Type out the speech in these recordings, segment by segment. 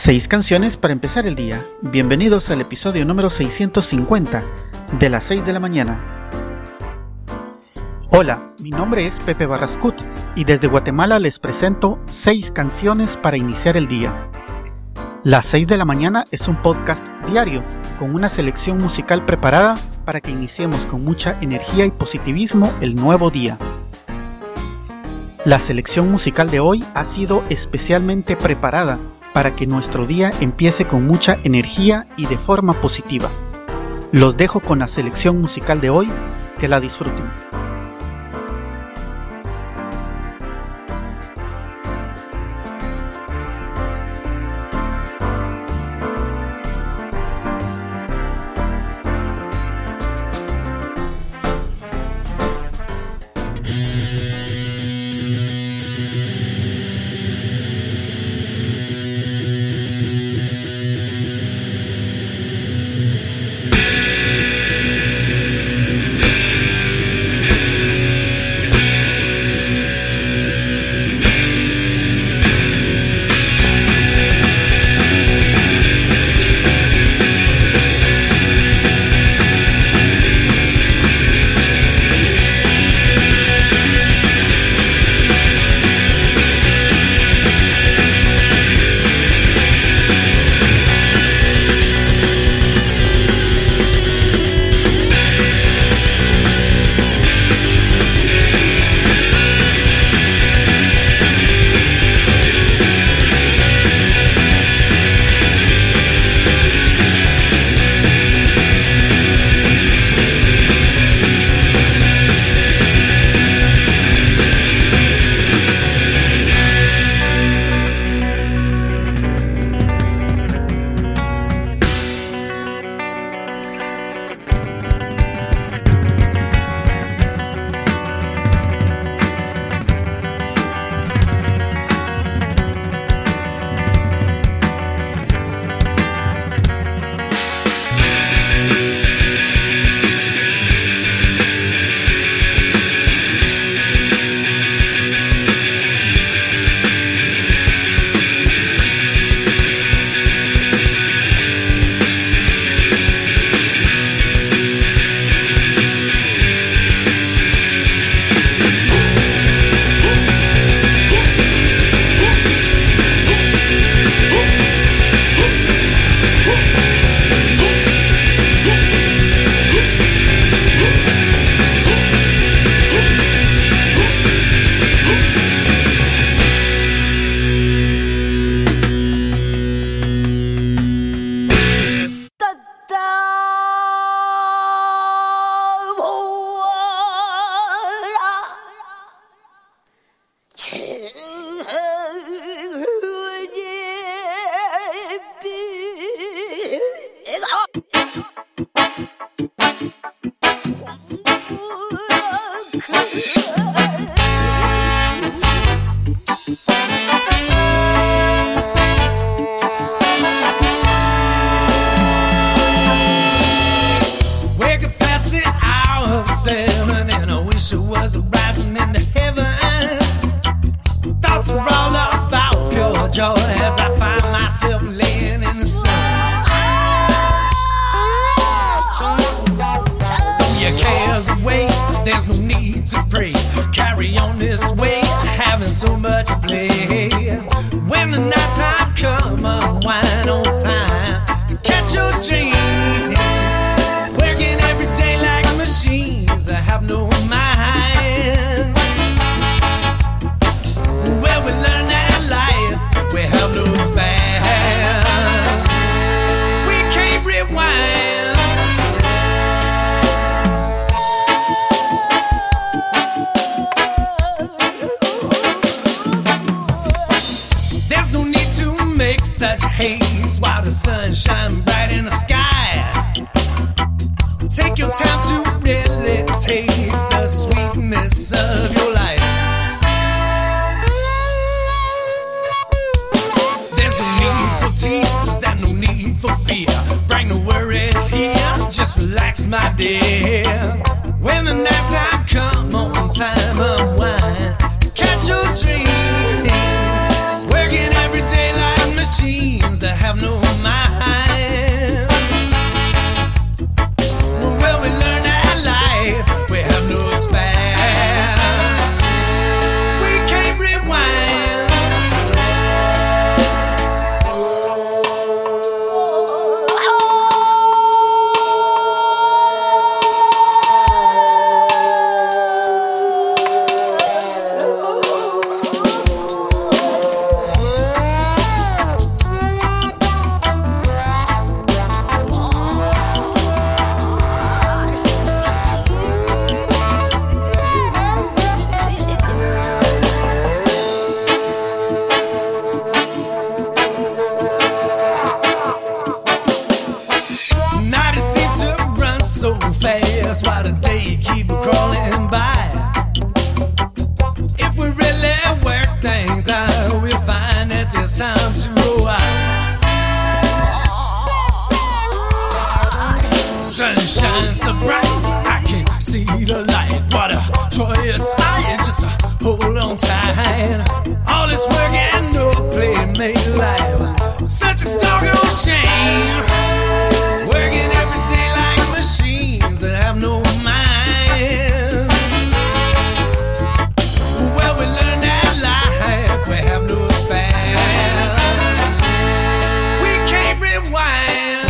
6 canciones para empezar el día. Bienvenidos al episodio número 650 de las 6 de la mañana. Hola, mi nombre es Pepe Barrascut y desde Guatemala les presento 6 canciones para iniciar el día. Las 6 de la mañana es un podcast diario con una selección musical preparada para que iniciemos con mucha energía y positivismo el nuevo día. La selección musical de hoy ha sido especialmente preparada para que nuestro día empiece con mucha energía y de forma positiva. Los dejo con la selección musical de hoy, que la disfruten. Such haze while the sun shines bright in the sky. Take your time to really taste the sweetness of your life. There's no need for tears, there's no need for fear. Bring the worries here, just relax, my dear. When the nighttime comes, on time unwind to catch your dreams. Working every day like machines that have so fast, why the day keep crawling by? If we really work things out, we'll find that there's time to roll out. Sunshine so bright, I can't see the light. What a joyous sight, just hold on tight. All this work and no play made life such a doggone shame. Working every day like machines that have no minds. Well, we learn that life, we have no span. We can't rewind.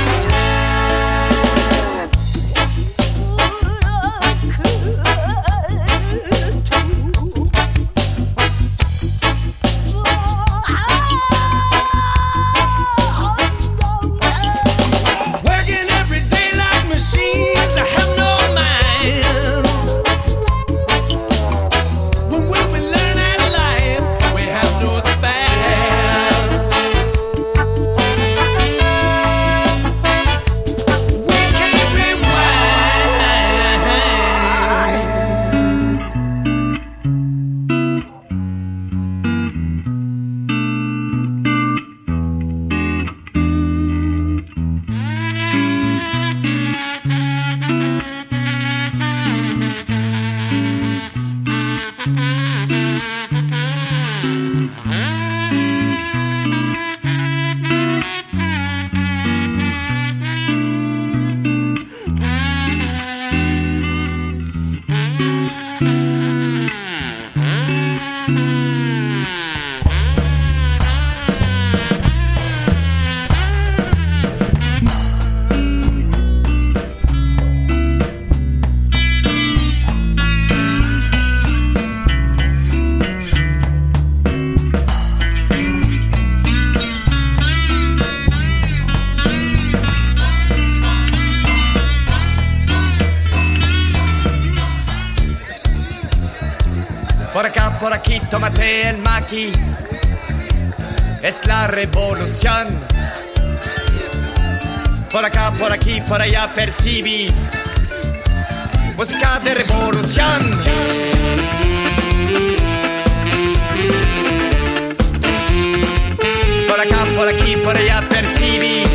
Por aquí, tómate el maqui. Es la revolución. Por acá, por aquí, por allá percibí música de revolución. Por acá, por aquí, por allá percibí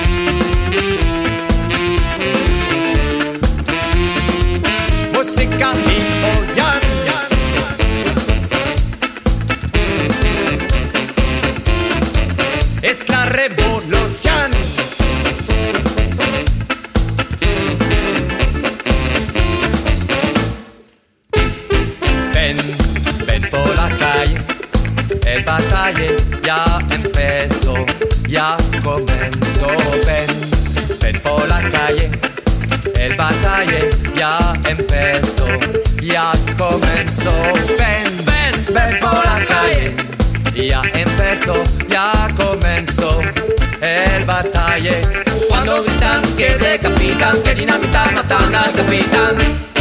música revolución. Es la revolución. Ven por la calle, el batalle ya empezó, ya comenzó. Ven por la calle, el batalle ya empezó, ya comenzó. Ven por la calle. Ya empezó, ya comenzó el batalle. Cuando gritamos que decapitan, que dinamita matan al capitán.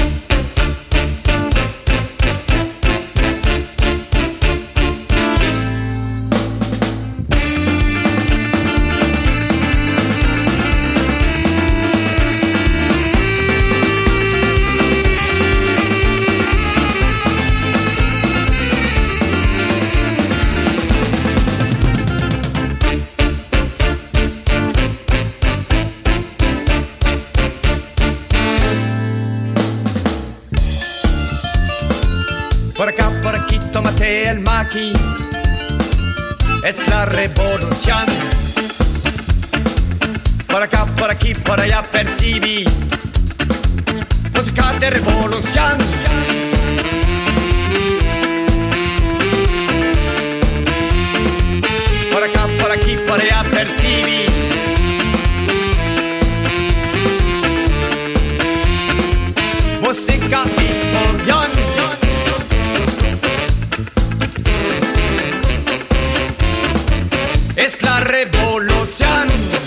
Por acá, por aquí, tómate el maqui. Es la revolución. Por acá, por aquí, por allá percibí música de revolución. Por acá, por aquí, por allá percibí música revolución. Es la revolución.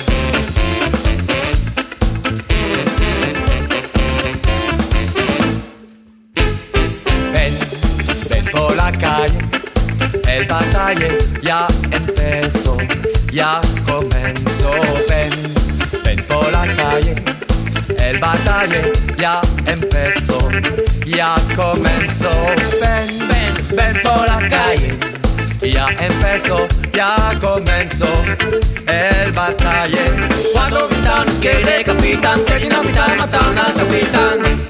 Ven por la calle, el batalle ya empezó, ya comenzó. Ven por la calle, el batalle ya empezó, ya comenzó. Ven, ven, ven por la calle, ya empezó, ya comenzó el batalle. Cuando gritan es que decapitan, que dinamitan, matan al capitán.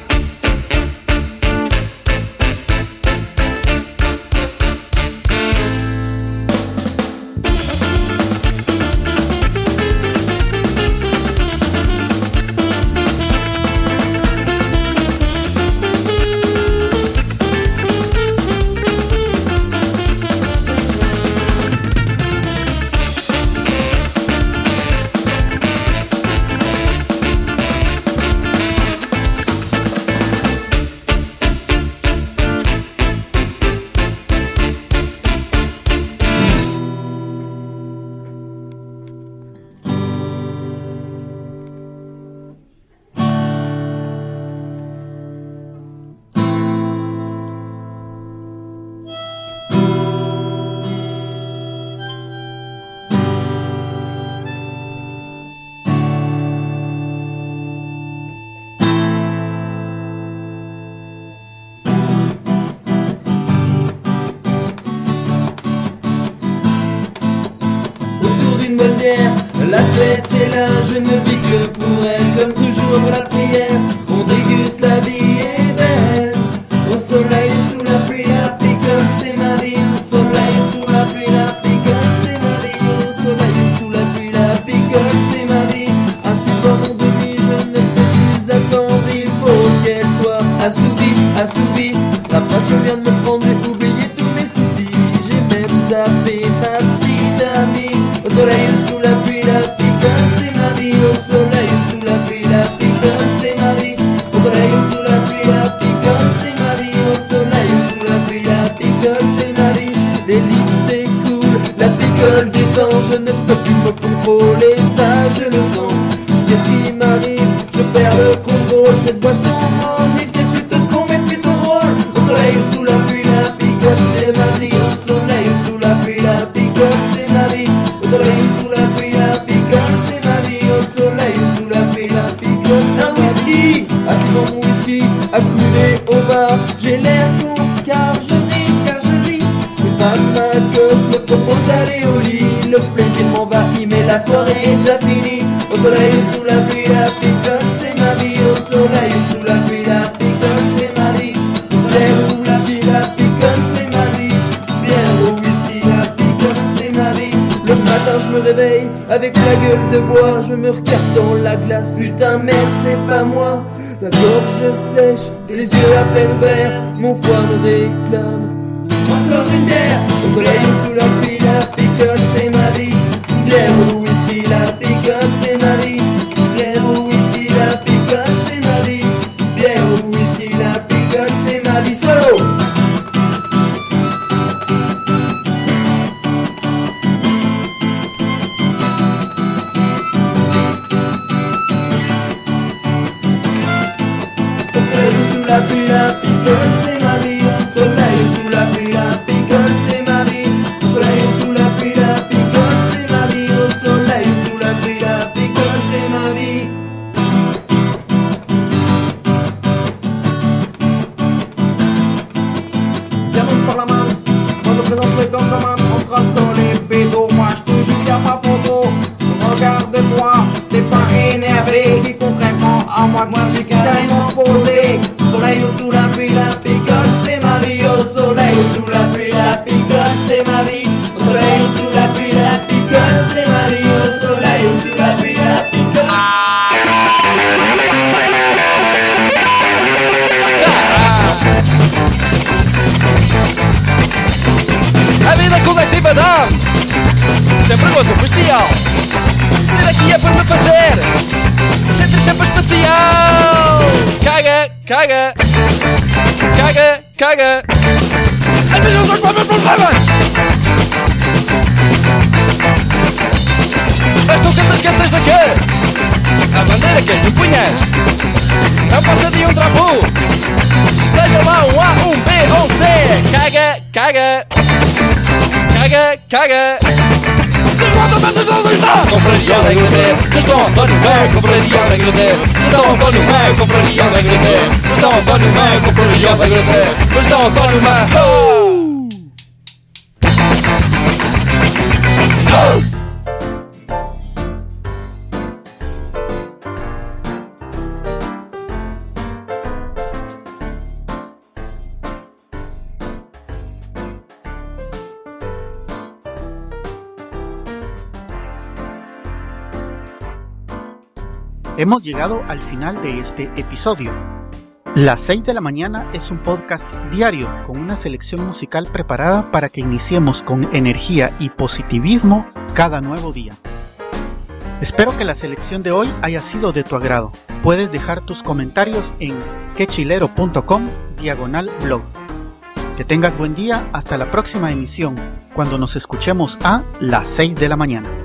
La fête est là, je ne vis que pour elle. Comme toujours la prière, on déguste, la vie est belle. Au soleil, sous la pluie, la picole, c'est ma vie. Au soleil, sous la pluie, la picole, c'est ma vie. Au soleil, sous la pluie, la picole, c'est ma vie. Ainsi pour mon demi, je ne peux plus attendre. Il faut qu'elle soit assouvie, assouvie. La passion vient de me prendre, j'ai oublié tous mes soucis. J'ai même zappé ma petite amie. Au soleil, sous la pluie, la picole, c'est ma vie. Au soleil, sous la pluie, la picole, c'est ma vie. Au soleil, sous la pluie, la picole, c'est ma vie. Au soleil, sous la pluie, la picole, c'est ma vie. Les litres s'écoulent, la picole descend. Je ne peux plus me contrôler, ça je le sens. Qu'est-ce qui m'arrive? Je perds le contrôle. Cette boisson m'enivre, c'est plutôt con mais plutôt drôle. Au soleil, sous la pluie, la picole, c'est ma vie. Au soleil, sous la pluie, la picole, c'est ma vie. Au soleil, sous la pluie, la picole, c'est ma vie. Au soleil, sous la pluie, la picole. Un whisky, assis dans mon whisky, accoudé au bar. J'ai l'air con car je ris. Une ma gosse me propose d'aller au lit. Le plaisir m'envahit mais la soirée est déjà finie. Au soleil, sous la pluie, la picole, c'est ma vie. Au soleil, sous la pluie, la picole, c'est ma vie. Au soleil, sous la pluie, la picole, c'est ma vie. Bière au whisky, la picole, c'est ma vie. Le matin je me réveille avec la gueule de bois. Je me regarde dans la glace, putain merde c'est pas moi. La gorge sèche, les yeux à peine ouverts. Mon foie me réclame encore une bière. Au soleil sous la pluie, la picole, c'est ma vie. Bière au whisky, la picole, c'est ma vie. Bière au whisky, la picole, c'est ma vie. Bière au whisky, la picole, c'est ma vie. Solo! Sous la pluie, la picole, c'est ma vie. Au soleil, sous la pluie, la picole, c'est ma vie. Au soleil, sous la pluie, la picole, c'est ma vie. Au soleil, sous la pluie, la picole, c'est ma vie. Diamant par la main, moi je présente les gants en main. En train de coller pédo, moi je te jure y'a pas photo. Regarde-moi, t'es pas énervé. Qui contrairement à moi j'ai carrément posé. Soleil sous la pluie, la picole, c'est ma vie. Au soleil sous la pluie, la picole, c'est ma vie. Au soleil sous la pluie, la picole, c'est ma vie. Au soleil sous la pluie, la picole. A vida coletiva dá sempre outro especial. Ser aqui é para me fazer sentir sempre especial. Caga, caga, caga, caga. As pessoas são com meus problemas. Mas tu cantas que essas daqui. A bandeira que tu punhas. Não passa de um trabu. Esteja lá um A, um B ou um C. Caga, caga. Caga, caga. quanto menos compraria da grande. Estou António Mé, compraria da grande. Estou António Mé, compraria da grande. Estou António Mé, compraria da grande. Estou António Mé. Hemos llegado al final de este episodio. Las 6 de la mañana es un podcast diario con una selección musical preparada para que iniciemos con energía y positivismo cada nuevo día. Espero que la selección de hoy haya sido de tu agrado. Puedes dejar tus comentarios en quechilero.com/blog. Que tengas buen día hasta la próxima emisión, cuando nos escuchemos a las 6 de la mañana.